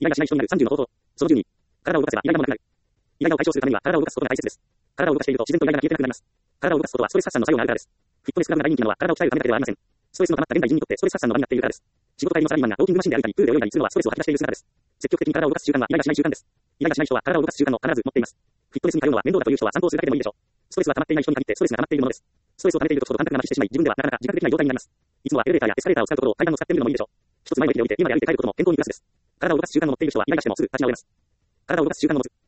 イライラしない人になる30の方法。その12。体を動かせばイライラもなくなる。イライラを解消するためには体を動かすことが大切です。体を動かしていると自然とイライラが消えてなくなります。体を動かすことはストレス発散の作用があるからです。フィットネスクラブが大人気なのは体を鍛えるためだけではありません。ストレスの溜まった現代人にとってストレス発散の場になっているからです。仕事帰りのサラリーマンがウォーキングマシンで歩いたりプールで泳いだりするのはストレスを吐き出している姿です。積極的に体を動かす習慣はイライラしない習慣です。イライラしない人は体を動かす習慣を必ず持っています。フィットネスに通うのは面倒だという人は散歩をするだけでもいいでしょう。ストレスが溜まっていない人に限ってストレスが溜まっているものです。ストレスを溜めているとその感覚が麻痺してしまい、自分ではなかなか自覚できない状態になります。いつもはエレベーターやエスカレーターを使うところを階段を使ってみるのもいいでしょう。一つ前の駅で降りて家まで歩いて帰ることも健康にプラスです。体を動かす習慣を持っている人はイライラしてもすぐ立ち直れます。体を動かす習慣の持つ。